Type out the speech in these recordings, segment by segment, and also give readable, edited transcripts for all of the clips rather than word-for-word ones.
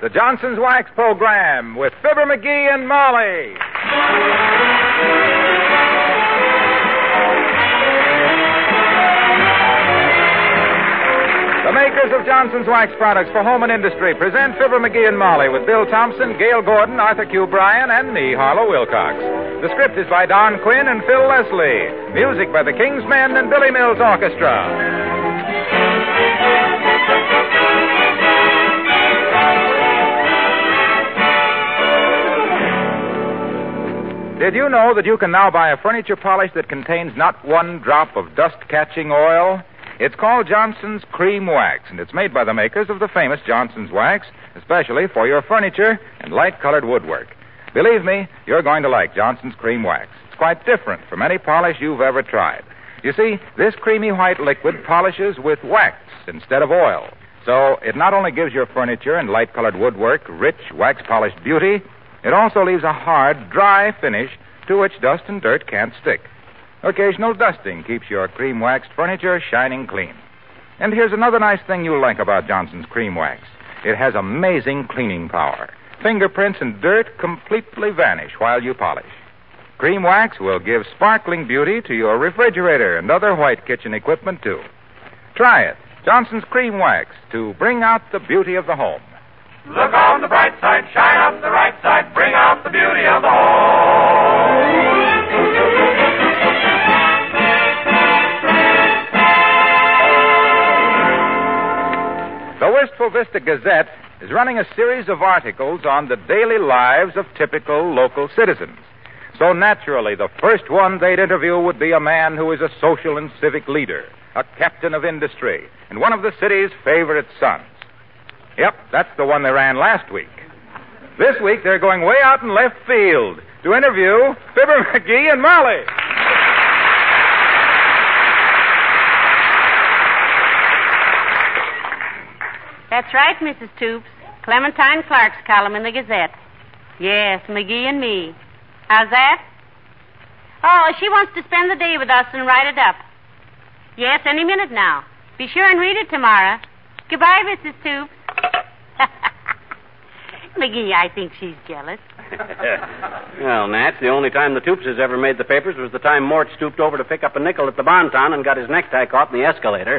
the Johnson's Wax program with Fibber McGee and Molly. The makers of Johnson's Wax products for home and industry present Fibber McGee and Molly with Bill Thompson, Gail Gordon, Arthur Q. Bryan, and me, Harlow Wilcox. The script is by Don Quinn and Phil Leslie. Music by the King's Men and Billy Mills Orchestra. Did you know that you can now buy a furniture polish that contains not one drop of dust-catching oil? It's called Johnson's Cream Wax, and it's made by the makers of the famous Johnson's Wax, especially for your furniture and light-colored woodwork. Believe me, you're going to like Johnson's Cream Wax. It's quite different from any polish you've ever tried. You see, this creamy white liquid polishes with wax instead of oil. So it not only gives your furniture and light-colored woodwork rich, wax-polished beauty, it also leaves a hard, dry finish to which dust and dirt can't stick. Occasional dusting keeps your cream-waxed furniture shining clean. And here's another nice thing you'll like about Johnson's Cream Wax. It has amazing cleaning power. Fingerprints and dirt completely vanish while you polish. Cream Wax will give sparkling beauty to your refrigerator and other white kitchen equipment, too. Try it. Johnson's Cream Wax to bring out the beauty of the home. Look on the bright side, shine up the right side, bring out the beauty of the home. The Wistful Vista Gazette is running a series of articles on the daily lives of typical local citizens. So naturally, the first one they'd interview would be a man who is a social and civic leader, a captain of industry, and one of the city's favorite sons. Yep, that's the one they ran last week. This week, they're going way out in left field to interview Fibber McGee and Molly. That's right, Mrs. Toops. Clementine Clark's column in the Gazette. Yes, McGee and me. How's that? Oh, she wants to spend the day with us and write it up. Yes, any minute now. Be sure and read it tomorrow. Goodbye, Mrs. Toops. McGee, I think she's jealous. Well, Nat, the only time the Toopses ever made the papers was the time Mort stooped over to pick up a nickel at the Bonton and got his necktie caught in the escalator.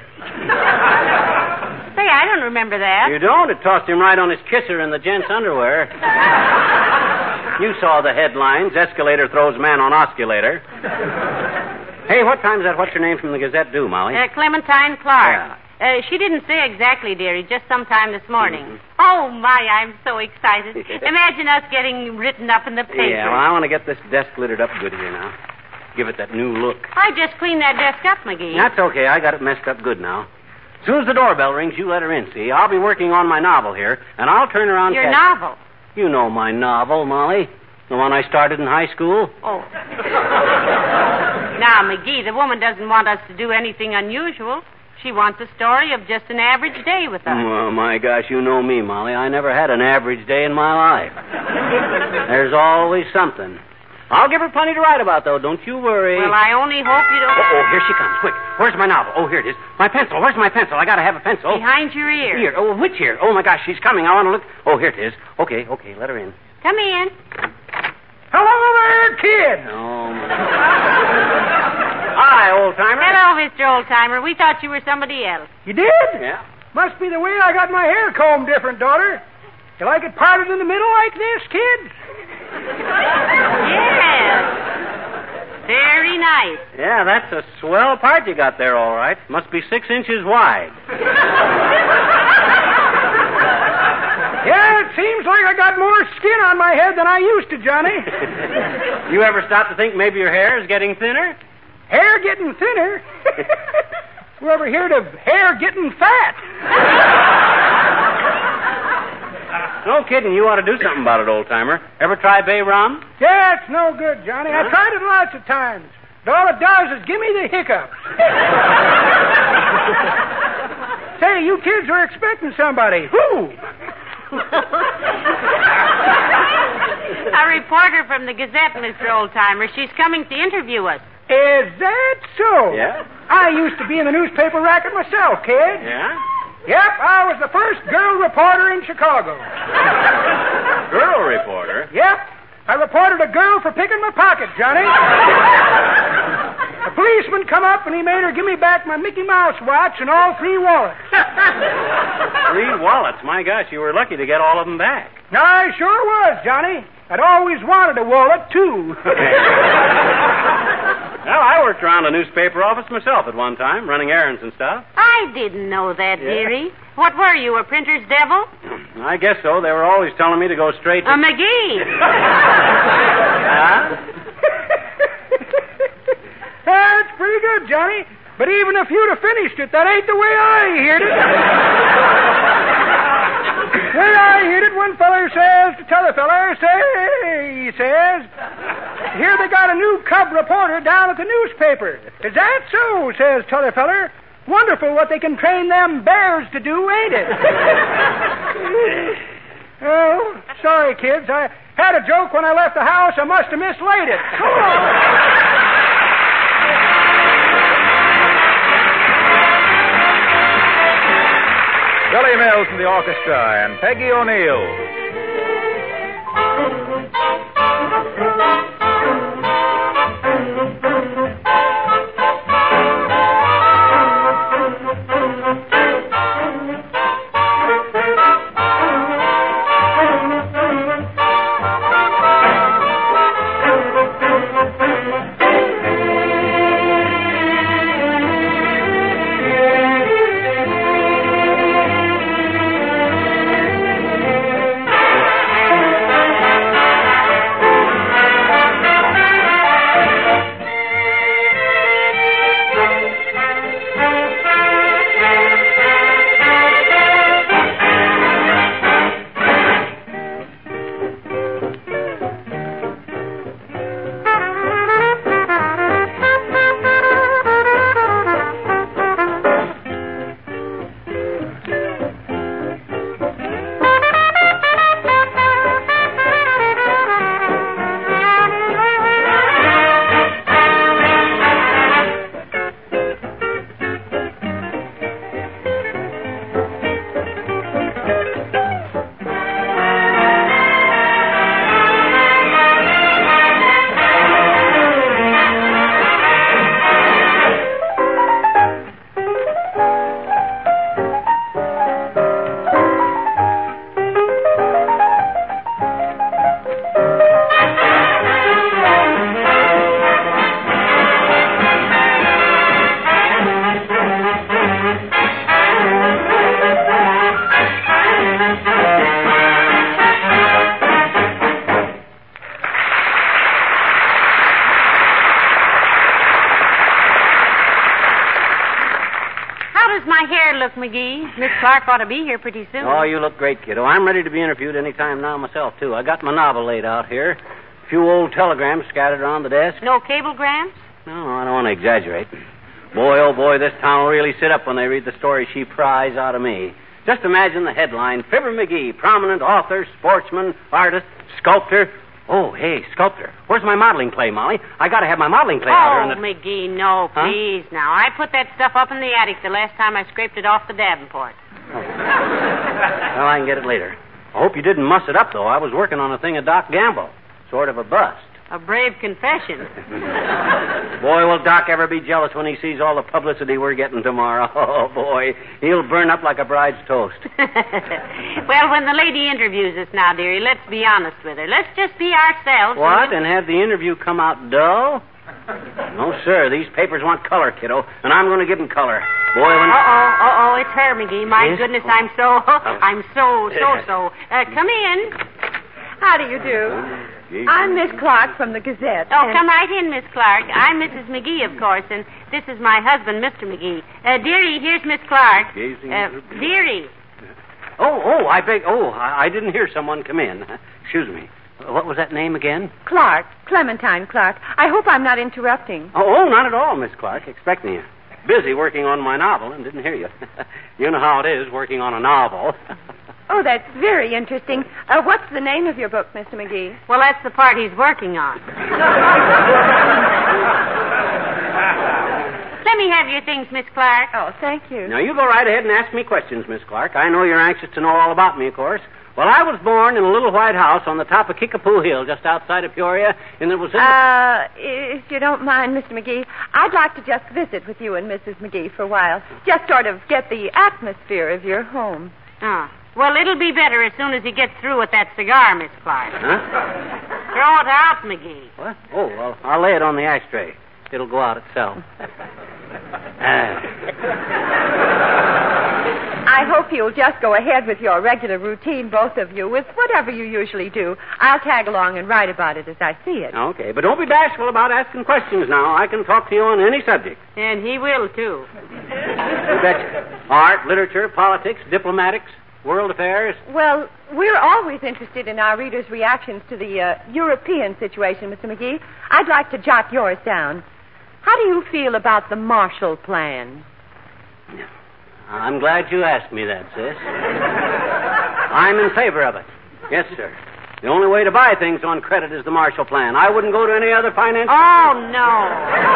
Say, I don't remember that. You don't? It tossed him right on his kisser in the gent's underwear. You saw the headlines. Escalator throws man on osculator. Hey, what time's that what's-her-name from the Gazette due, Molly? Clementine Clark. Yeah. She didn't say exactly, dearie, just sometime this morning. Mm-hmm. Oh, my, I'm so excited. Imagine us getting written up in the paper. Yeah, well, I want to get this desk glittered up good here now. Give it that new look. I just cleaned that desk up, McGee. That's okay. I got it messed up good now. As soon as the doorbell rings, you let her in, see? I'll be working on my novel here, and I'll turn around... Your novel? You know my novel, Molly. The one I started in high school. Oh. Now, McGee, the woman doesn't want us to do anything unusual. She wants a story of just an average day with us. Oh, my gosh, you know me, Molly. I never had an average day in my life. There's always something. I'll give her plenty to write about, though. Don't you worry. Well, I only hope you don't... Oh, here she comes. Quick. Where's my novel? Oh, here it is. My pencil. Where's my pencil? I gotta have a pencil. Behind your ear. Here. Oh, which ear? Oh, my gosh, she's coming. I want to look. Oh, here it is. Okay, let her in. Come in. Hello there, kid. Oh, my... Hi, old-timer. Hello, Mr. Oldtimer. We thought you were somebody else. You did? Yeah. Must be the way I got my hair combed different, daughter. You like it parted in the middle like this, kid? Yes. Very nice. Yeah, that's a swell part you got there, all right. Must be 6 inches wide. Yeah, it seems like I got more skin on my head than I used to, Johnny. You ever stop to think maybe your hair is getting thinner? Hair getting thinner? Who ever heard of hair getting fat? No kidding. You ought to do something about it, old-timer. Ever try bay rum? Yeah, it's no good, Johnny. I tried it lots of times. But all it does is give me the hiccups. Say, you kids were expecting somebody. Who? A reporter from the Gazette, Mr. Oldtimer. She's coming to interview us. Is that so? Yeah. I used to be in the newspaper racket myself, kid. Yeah? Yep, I was the first girl reporter in Chicago. Girl reporter? Yep. I reported a girl for picking my pocket, Johnny. A policeman come up and he made her give me back my Mickey Mouse watch and all 3 wallets. 3 wallets? My gosh, you were lucky to get all of them back. I sure was, Johnny. I'd always wanted a wallet, too. Well, I worked around a newspaper office myself at one time, running errands and stuff. I didn't know that, dearie. What were you, a printer's devil? I guess so. They were always telling me to go straight to... McGee. That's pretty good, Johnny. But even if you'd have finished it, that ain't the way I heard it. The way I heard it, one feller says to t'other feller, say, he says, here they got a new cub reporter down at the newspaper. Is that so, says t'other feller. Wonderful what they can train them bears to do, ain't it? Oh, sorry, kids. I had a joke when I left the house. I must have mislaid it. So long. Billy Mills from the orchestra and Peggy O'Neill. McGee. Miss Clark ought to be here pretty soon. Oh, you look great, kiddo. I'm ready to be interviewed any time now myself, too. I got my novel laid out here. A few old telegrams scattered around the desk. No cablegrams? No, I don't want to exaggerate. Boy, oh boy, this town will really sit up when they read the story she pries out of me. Just imagine the headline, Fibber McGee, prominent author, sportsman, artist, sculptor. Oh, hey, sculptor. Where's my modeling play, Molly? I got to have my modeling play out here. Oh, McGee, no, please, now. I put that stuff up in the attic the last time I scraped it off the Davenport. Oh. Well, I can get it later. I hope you didn't muss it up, though. I was working on a thing of Doc Gamble. Sort of a bust. A brave confession. Boy, will Doc ever be jealous when he sees all the publicity we're getting tomorrow. Oh, boy. He'll burn up like a bride's toast. Well, when the lady interviews us now, dearie, let's be honest with her. Let's just be ourselves. What? And have the interview come out dull? No, sir. These papers want color, kiddo, and I'm going to give them color. Boy, when... Uh-oh, it's her, McGee. My Yes? goodness, I'm so... Come in. How do you do? I'm Miss Clark from the Gazette. Oh, come right in, Miss Clark. I'm Mrs. McGee, of course, and this is my husband, Mr. McGee. Dearie, here's Miss Clark. Dearie. I didn't hear someone come in. Excuse me. What was that name again? Clark. Clementine Clark. I hope I'm not interrupting. Oh, not at all, Miss Clark. Expecting you. Busy working on my novel and didn't hear you. You know how it is working on a novel. Oh, that's very interesting. What's the name of your book, Mr. McGee? Well, that's the part he's working on. Let me have your things, Miss Clark. Oh, thank you. Now, you go right ahead and ask me questions, Miss Clark. I know you're anxious to know all about me, of course. Well, I was born in a little white house on the top of Kickapoo Hill, just outside of Peoria, and it was in if you don't mind, Mr. McGee, I'd like to just visit with you and Mrs. McGee for a while. Just sort of get the atmosphere of your home. Oh. Well, it'll be better as soon as he gets through with that cigar, Miss Clark. Huh? Throw it out, McGee. What? Oh, well, I'll lay it on the ashtray. It'll go out itself. I hope you'll just go ahead with your regular routine, both of you, with whatever you usually do. I'll tag along and write about it as I see it. Okay, but don't be bashful about asking questions now. I can talk to you on any subject. And he will, too. You betcha. Art, literature, politics, diplomatics, world affairs. Well, we're always interested in our readers' reactions to the European situation, Mr. McGee. I'd like to jot yours down. How do you feel about the Marshall Plan? I'm glad you asked me that, sis. I'm in favor of it. Yes, sir. The only way to buy things on credit is the Marshall Plan. I wouldn't go to any other finance... Oh, no.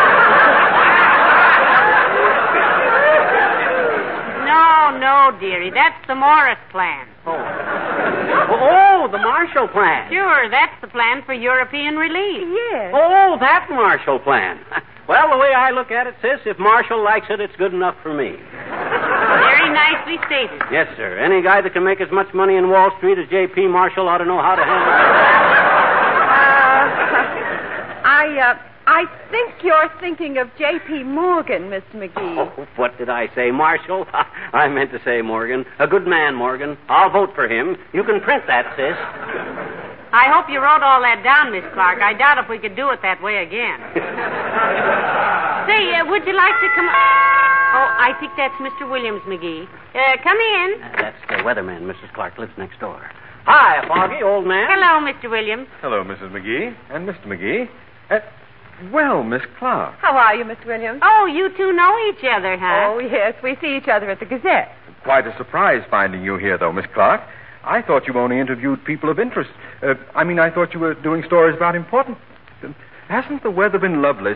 No, dearie. That's the Morris Plan. Oh, the Marshall Plan. Sure, that's the plan for European relief. Yes. Oh, that Marshall Plan. Well, the way I look at it, sis, if Marshall likes it, it's good enough for me. Very nicely stated. Yes, sir. Any guy that can make as much money in Wall Street as J.P. Marshall ought to know how to handle it. I think you're thinking of J.P. Morgan, Mr. McGee. Oh, what did I say, Marshall? I meant to say Morgan. A good man, Morgan. I'll vote for him. You can print that, sis. I hope you wrote all that down, Miss Clark. I doubt if we could do it that way again. Say, would you like to come... Oh, I think that's Mr. Williams, McGee. Come in. That's the weatherman, Mrs. Clark. Lives next door. Hi, Foggy, old man. Hello, Mr. Williams. Hello, Mrs. McGee. And Mr. McGee. Well, Miss Clark. How are you, Mr. Williams? Oh, you two know each other, huh? Oh, yes. We see each other at the Gazette. Quite a surprise finding you here, though, Miss Clark. I thought you only interviewed people of interest. I thought you were doing stories about important... Hasn't the weather been lovely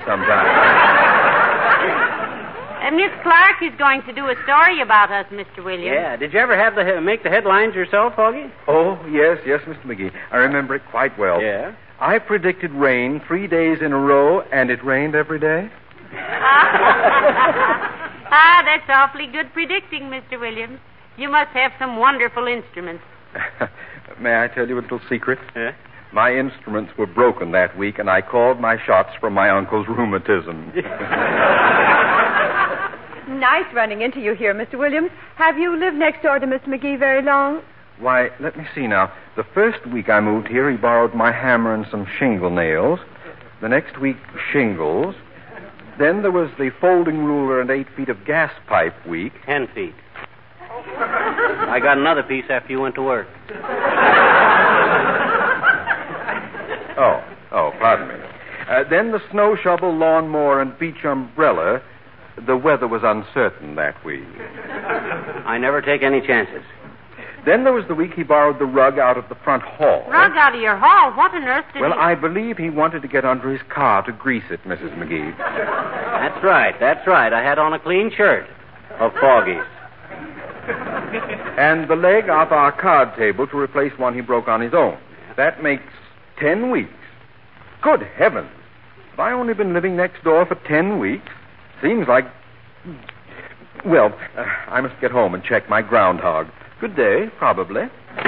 sometimes? Miss Clark is going to do a story about us, Mr. Williams. Yeah. Did you ever have make the headlines yourself, Foggy? Oh, yes, Mr. McGee. I remember it quite well. Yeah? I predicted rain 3 days in a row, and it rained every day. That's awfully good predicting, Mr. Williams. You must have some wonderful instruments. May I tell you a little secret? Yeah? My instruments were broken that week, and I called my shots from my uncle's rheumatism. Nice running into you here, Mr. Williams. Have you lived next door to Miss McGee very long? Why, let me see now. The first week I moved here, he borrowed my hammer and some shingle nails. The next week, shingles. Then there was the folding ruler and 8 feet of gas pipe week. 10 feet. I got another piece after you went to work. Oh, pardon me. Then the snow shovel, lawnmower, and beach umbrella. The weather was uncertain that week. I never take any chances. Then there was the week he borrowed the rug out of the front hall. Rug out of your hall? What on earth did Well, he... I believe he wanted to get under his car to grease it, Mrs. McGee. That's right. I had on a clean shirt of Foggy's. And the leg off our card table to replace one he broke on his own. That makes 10 weeks. Good heavens. Have I only been living next door for 10 weeks? Seems like... Well, I must get home and check my groundhog. Good day, probably.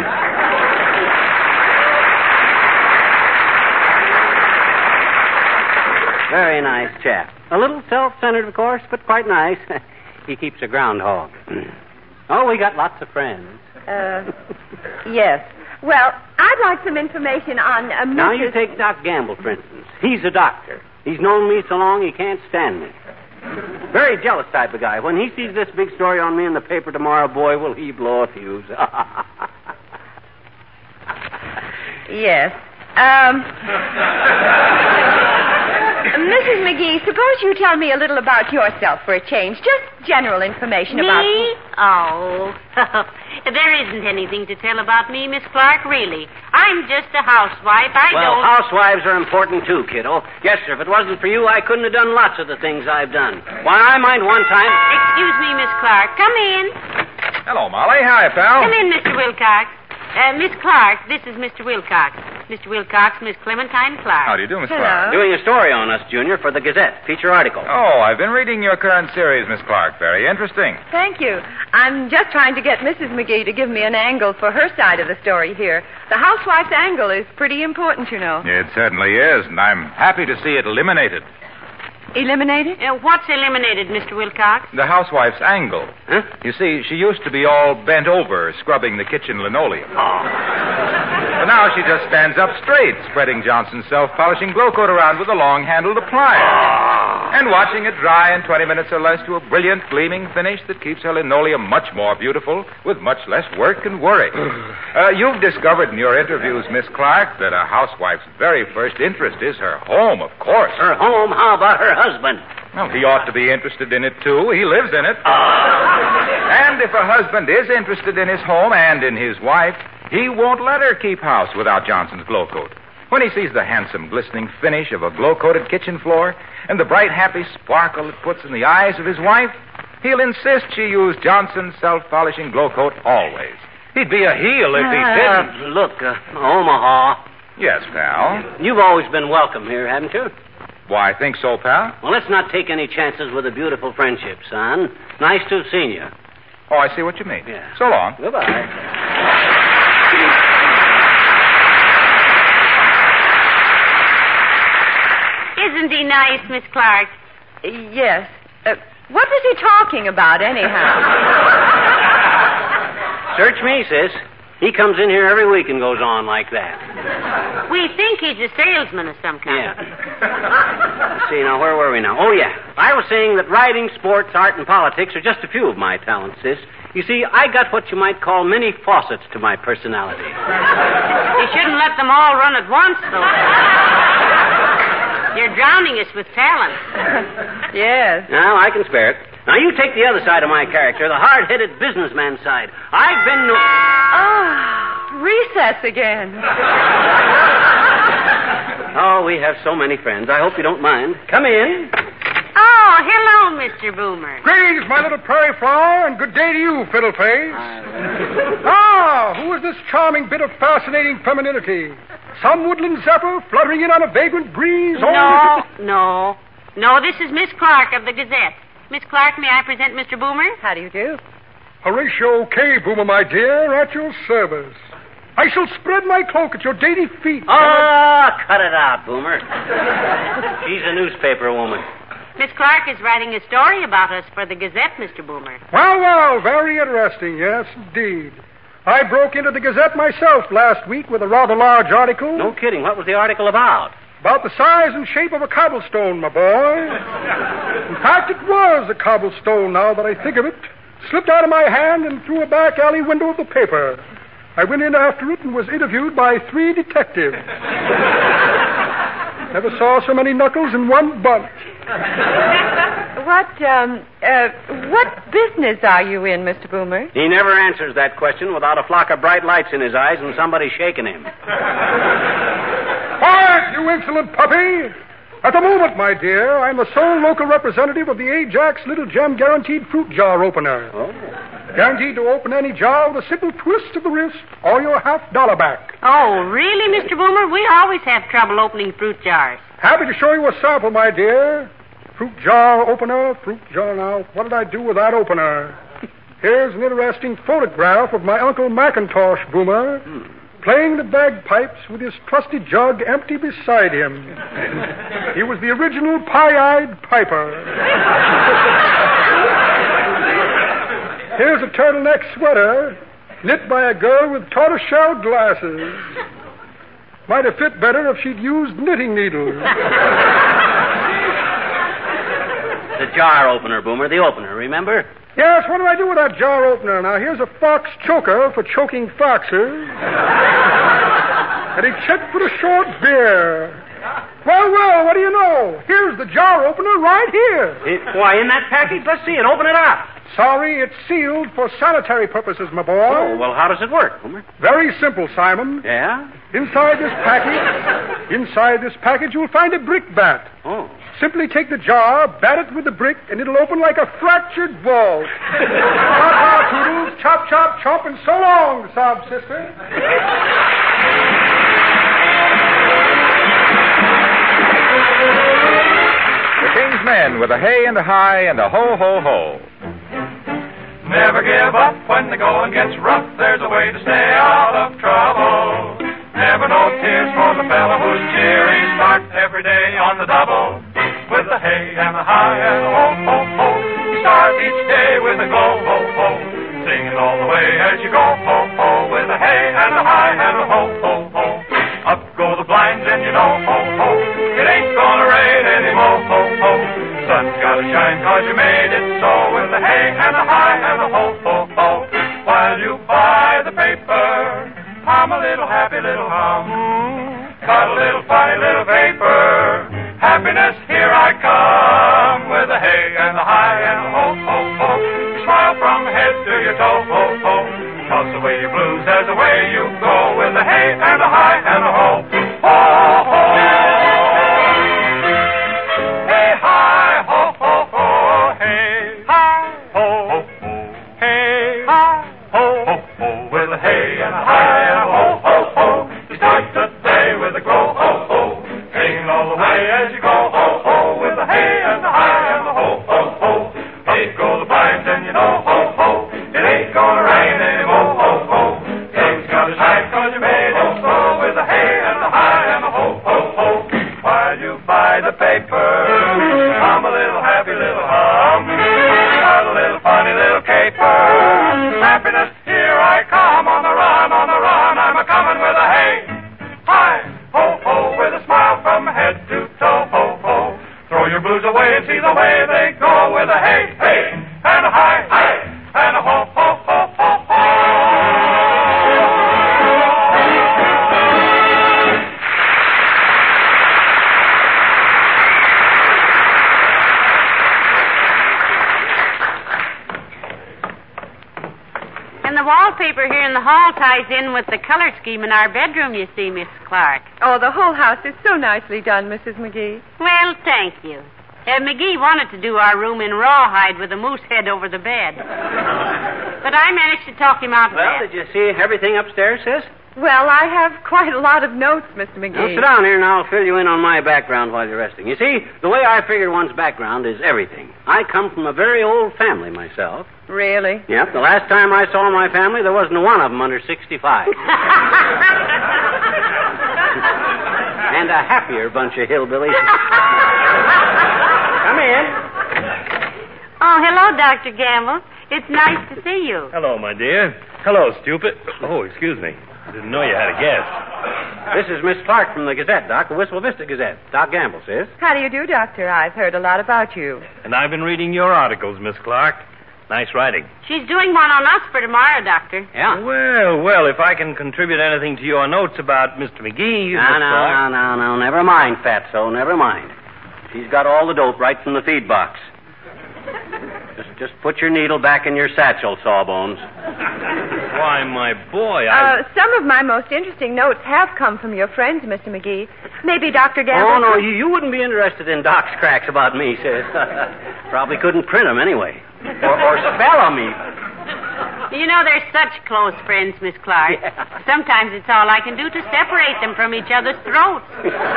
Very nice chap. A little self-centered, of course, but quite nice. He keeps a groundhog. Oh, we got lots of friends. Yes. Well, I'd like some information on Mrs. Now, you take Doc Gamble, for instance. He's a doctor. He's known me so long he can't stand me. Very jealous type of guy. When he sees this big story on me in the paper tomorrow, boy, will he blow a fuse. Yes. Mrs. McGee, suppose you tell me a little about yourself for a change. Just general information about... Me? Oh. There isn't anything to tell about me, Miss Clark, really. I'm just a housewife. Housewives are important, too, kiddo. Yes, sir. If it wasn't for you, I couldn't have done lots of the things I've done. Why, I mind one time... Excuse me, Miss Clark. Come in. Hello, Molly. Hi, pal. Come in, Mr. Wilcox. Miss Clark, this is Mr. Wilcox. Mr. Wilcox, Miss Clementine Clark. How do you do, Miss Hello. Clark? Doing a story on us, Junior, for the Gazette. Feature article. Oh, I've been reading your current series, Miss Clark. Very interesting. Thank you. I'm just trying to get Mrs. McGee to give me an angle for her side of the story here. The housewife's angle is pretty important, you know. It certainly is, and I'm happy to see it eliminated. Eliminated? What's eliminated, Mr. Wilcox? The housewife's angle. Huh? You see, she used to be all bent over, scrubbing the kitchen linoleum. But now she just stands up straight, spreading Johnson's self-polishing glow coat around with a long-handled applier. And watching it dry in 20 minutes or less to a brilliant, gleaming finish that keeps her linoleum much more beautiful with much less work and worry. You've discovered in your interviews, Miss Clark, that a housewife's very first interest is her home, of course. Her home? How about her husband? Well, he ought to be interested in it, too. He lives in it. And if a husband is interested in his home and in his wife, he won't let her keep house without Johnson's glow coat. When he sees the handsome, glistening finish of a glow-coated kitchen floor and the bright, happy sparkle it puts in the eyes of his wife, he'll insist she use Johnson's self-polishing glow coat always. He'd be a heel if he didn't. Look, Omaha. Yes, pal. You've always been welcome here, haven't you? Why, I think so, pal. Well, let's not take any chances with a beautiful friendship, son. Nice to have seen you. Oh, I see what you mean. Yeah. So long. Goodbye. Isn't he nice, Miss Clark? Yes. What was he talking about, anyhow? Search me, sis. He comes in here every week and goes on like that. We think he's a salesman of some kind. Yeah. See, now, where were we now? Oh, yeah. I was saying that writing, sports, art, and politics are just a few of my talents, sis. You see, I got what you might call many faucets to my personality. You shouldn't let them all run at once, though. You're drowning us with talent. Yes. Now, I can spare it. Now, you take the other side of my character, the hard-headed businessman side. I've been... Recess again. Oh, we have so many friends. I hope you don't mind. Come in. Oh, hello, Mr. Boomer. Greetings, my little prairie flower, and good day to you, fiddleface. Who is this charming bit of fascinating femininity? Some woodland zephyr fluttering in on a vagrant breeze? No, this is Miss Clark of the Gazette. Miss Clark, may I present Mr. Boomer? How do you do? Horatio K. Boomer, my dear, at your service. I shall spread my cloak at your dainty feet. Cut it out, Boomer. She's a newspaper woman. Miss Clark is writing a story about us for the Gazette, Mr. Boomer. Well, very interesting, yes, indeed. I broke into the Gazette myself last week with a rather large article. No kidding. What was the article about? About the size and shape of a cobblestone, my boy. In fact, it was a cobblestone, now that I think of it. Slipped out of my hand and through a back alley window of the paper. I went in after it and was interviewed by 3 detectives. Never saw so many knuckles in one bunch. What business are you in, Mr. Boomer? He never answers that question without a flock of bright lights in his eyes and somebody shaking him. Quiet, you insolent puppy! At the moment, my dear, I'm the sole local representative of the Ajax Little Gem Guaranteed Fruit Jar Opener. Oh. Guaranteed to open any jar with a simple twist of the wrist or your $50 back. Oh, really, Mr. Boomer? We always have trouble opening fruit jars. Happy to show you a sample, my dear. Fruit jar opener, fruit jar. Now, what did I do with that opener? Here's an interesting photograph of my Uncle Macintosh, Boomer, playing the bagpipes with his trusty jug empty beside him. He was the original pie-eyed piper. Here's a turtleneck sweater knit by a girl with tortoiseshell glasses. Might have fit better if she'd used knitting needles. The jar opener, Boomer, the opener, remember? Yes, what do I do with that jar opener? Now, here's a fox choker for choking foxes. And a check for a short beer. Well, what do you know? Here's the jar opener right here. Why, in that package? Let's see it. Open it up. Sorry, it's sealed for sanitary purposes, my boy. Oh, well, how does it work, Homer? Very simple, Simon. Yeah? Inside this package, you'll find a brick bat. Oh. Simply take the jar, bat it with the brick, and it'll open like a fractured ball. Ta-ta, Toodles, chop, chop, chomp, and so long, sob sister. The King's Men with a hey and a hi and a ho, ho, ho. Never give up when the going gets rough. There's a way to stay out of trouble. Never no tears for the fellow who's cheery. Start every day on the double. With the hey and the hi and the ho, ho, ho. You start each day with a go, ho, ho. Singing all the way as you go, ho, ho. With a hey and a hi and a ho, ho, ho. Up go the blinds and you know, ho, ho. It ain't gonna rain anymore, ho, ho. Sun's gotta shine 'cause you made it so. With a hey and a hi and a ho, ho, ho. While you buy the paper, hum a little happy little hum. Got a little funny little paper. Happiness, here I come. With a hey and a hi and a ho, ho, ho. Smile from head to your toe, ho, ho. Toss away your blues as away you go. With a hey and a hi and a ho, ho, ho. Hey, hi, ho, ho, ho. Hey, hi, ho, ho, ho. Hey, hi, ho, ho, ho. With a hey and a hi and a ho, ho, ho. You start the day with a go, ho, ho. Singing all the way as you go, ho, ho. With a hey and a hi and a ho, ho, ho. Up go the blinds and you know, ho, ho. It ain't gonna rain anymore, ho, ho. Things gotta shine 'cause you made it so. With a hey and a hi and a ho, ho, ho. While you buy the paper, hum a little happy little hum. Got a little funny little caper. Happiness, here I come on the run, on the run. I'm a coming with a hey, hi, ho, ho. With a smile from head to toe, ho, ho. Throw your blues away and see the way they go. With a hey, hey, and a hi, hi, and a ho, ho, ho, ho, ho. And the wallpaper here in the hall ties in with the color scheme in our bedroom, you see, Miss Clark. Oh, the whole house is so nicely done, Mrs. McGee. Well, thank you. McGee wanted to do our room in rawhide with a moose head over the bed. But I managed to talk him out of Well, that. did you see everything upstairs, sis? Well, I have quite a lot of notes, Mr. Now, McGee. sit down here and I'll fill you in on my background while you're resting. You see, the way I figure one's background is everything. I come from a very old family myself. Really? Yep, the last time I saw my family, there wasn't one of them under 65. And a happier bunch of hillbillies. Come in. Oh, hello, Dr. Gamble. It's nice to see you. Hello, my dear. Hello, stupid. Oh, excuse me. I didn't know you had a guest. This is Miss Clark from the Gazette, Doc, the Whistle Vista Gazette. Doc Gamble says. How do you do, Doctor? I've heard a lot about you. And I've been reading your articles, Miss Clark. Nice writing. She's doing one on us for tomorrow, Doctor. Yeah. Well, if I can contribute anything to your notes about Mr. McGee... Miss Clark... No. Never mind, Fatso, never mind. She's got all the dope right from the feed box. Just put your needle back in your satchel, Sawbones. Why, my boy, Some of my most interesting notes have come from your friends, Mr. McGee. Maybe Dr. Gamble... Oh, no, you wouldn't be interested in Doc's cracks about me, sis. Probably couldn't print them anyway. Or spell them even. You know, they're such close friends, Miss Clark. Yeah. Sometimes it's all I can do to separate them from each other's throats.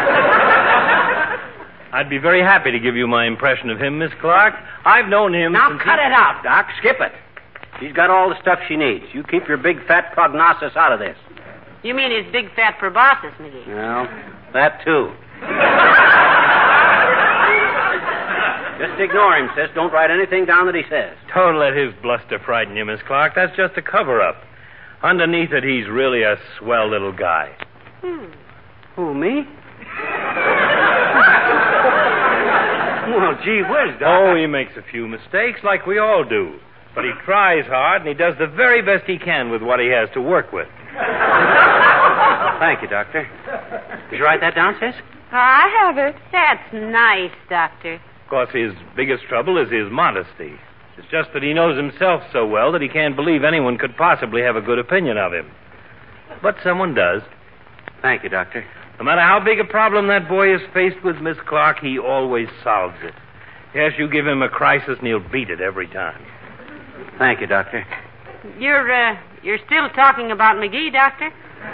I'd be very happy to give you my impression of him, Miss Clark. I've known him Now since... cut it out, Doc. Skip it. She's got all the stuff she needs. You keep your big fat prognosis out of this. You mean his big fat proboscis, McGee? Well, that too. Just ignore him, sis. Don't write anything down that he says. Don't let his bluster frighten you, Miss Clark. That's just a cover-up. Underneath it, he's really a swell little guy. Who, me? Well, gee whiz, Doc. Oh, he makes a few mistakes, like we all do. But he tries hard, and he does the very best he can with what he has to work with. Thank you, Doctor. Did you write that down, sis? I have it. That's nice, Doctor. Of course, his biggest trouble is his modesty. It's just that he knows himself so well that he can't believe anyone could possibly have a good opinion of him. But someone does. Thank you, Doctor. No matter how big a problem that boy is faced with, Miss Clark, he always solves it. Yes, you give him a crisis and he'll beat it every time. Thank you, Doctor. You're still talking about McGee, Doctor?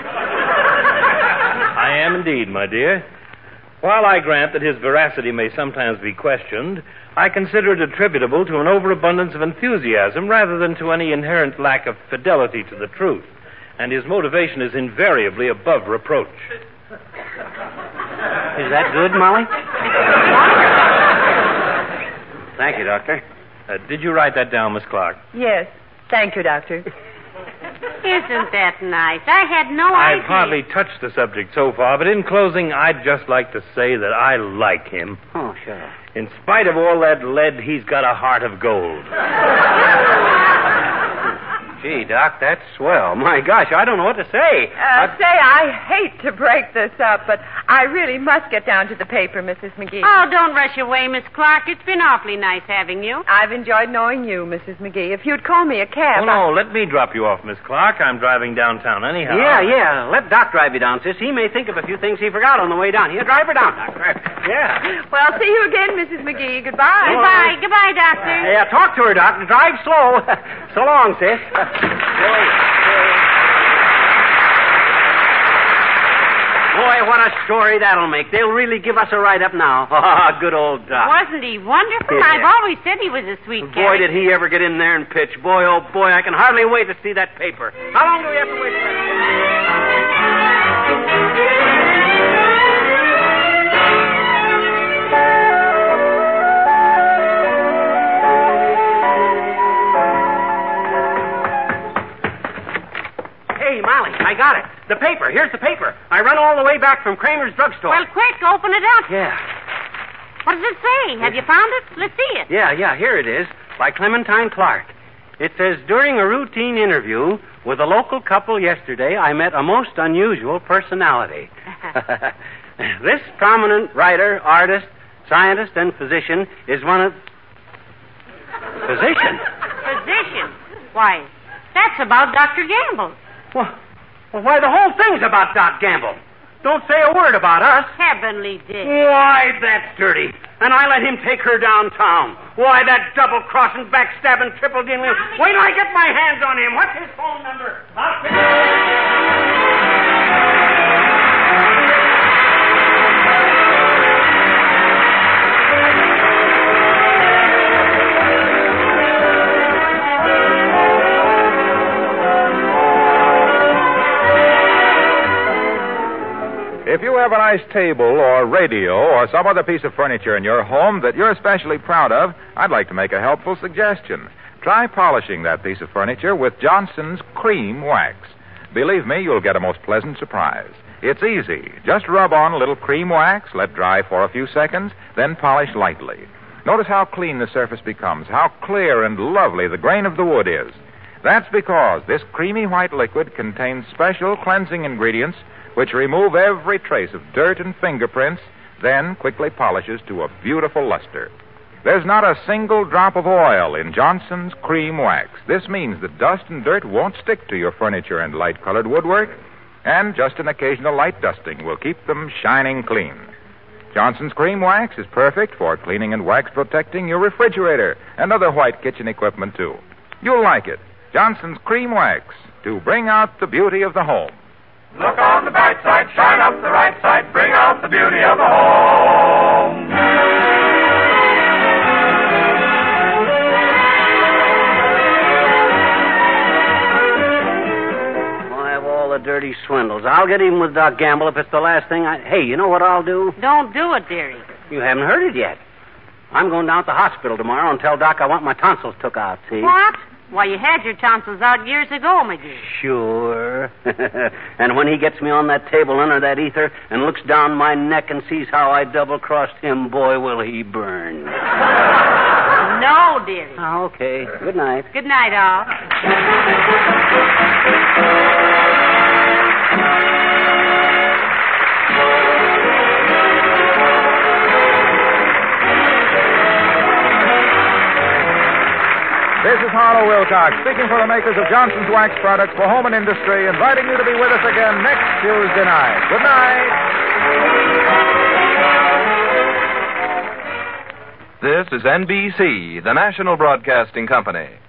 I am indeed, my dear. While I grant that his veracity may sometimes be questioned, I consider it attributable to an overabundance of enthusiasm rather than to any inherent lack of fidelity to the truth. And his motivation is invariably above reproach. Is that good, Molly? Thank you, Doctor. Did you write that down, Miss Clark? Yes. Thank you, Doctor. Isn't that nice? I had no idea. I've hardly touched the subject so far, but in closing, I'd just like to say that I like him. Oh, sure. In spite of all that lead, he's got a heart of gold. Gee, Doc, that's swell. My gosh, I don't know what to say. I hate to break this up, but I really must get down to the paper, Mrs. McGee. Oh, don't rush away, Miss Clark. It's been awfully nice having you. I've enjoyed knowing you, Mrs. McGee. If you'd call me a cab... Oh, no, let me drop you off, Miss Clark. I'm driving downtown anyhow. Yeah. Let Doc drive you down, sis. He may think of a few things he forgot on the way down. He'll drive her down, Doctor. Yeah. Well, see you again, Mrs. McGee. Goodbye. Goodbye. Goodbye, Doctor. Yeah, talk to her, Doc. Drive slow. So long, sis. Boy, what a story that'll make. They'll really give us a write-up now. Ah, good old Doc. Wasn't he wonderful? Yeah. I've always said he was a sweet Boy, character. did he ever get in there and pitch. Boy, oh boy, I can hardly wait to see that paper. How long do we have to wait for that? Hey, Molly, I got it. The paper. Here's the paper. I run all the way back from Kramer's drugstore. Well, quick, open it up. Yeah. What does it say? Have you found it? Let's see it. Yeah, here it is, by Clementine Clark. It says, during a routine interview with a local couple yesterday, I met a most unusual personality. This prominent writer, artist, scientist, and physician is one of... Physician? Physician? Why, that's about Dr. Gamble. Well, why, the whole thing's about Doc Gamble. Don't say a word about us. Heavenly Dick. Why, that's dirty. And I let him take her downtown. Why, that double-crossing, backstabbing, triple-dealing... Wait till I get my hands on him. What's his phone number? If you have a nice table or radio or some other piece of furniture in your home that you're especially proud of, I'd like to make a helpful suggestion. Try polishing that piece of furniture with Johnson's Cream Wax. Believe me, you'll get a most pleasant surprise. It's easy. Just rub on a little cream wax, let dry for a few seconds, then polish lightly. Notice how clean the surface becomes, how clear and lovely the grain of the wood is. That's because this creamy white liquid contains special cleansing ingredients which remove every trace of dirt and fingerprints, then quickly polishes to a beautiful luster. There's not a single drop of oil in Johnson's Cream Wax. This means that dust and dirt won't stick to your furniture and light-colored woodwork, and just an occasional light dusting will keep them shining clean. Johnson's Cream Wax is perfect for cleaning and wax protecting your refrigerator and other white kitchen equipment, too. You'll like it. Johnson's Cream Wax, to bring out the beauty of the home. Look on the bright side, shine up the right side, bring out the beauty of the home. I'll have all the dirty swindles. I'll get even with Doc Gamble if it's the last thing I... Hey, you know what I'll do? Don't do it, dearie. You haven't heard it yet. I'm going down to the hospital tomorrow and tell Doc I want my tonsils took out, see? What? Why, you had your tonsils out years ago, McGee. Sure. And when he gets me on that table under that ether and looks down my neck and sees how I double-crossed him, boy, will he burn. No, dearie. Oh, okay. Good night. Good night, all. Wilcox, speaking for the makers of Johnson's Wax products for home and industry, inviting you to be with us again next Tuesday night. Good night. This is NBC, the national broadcasting company.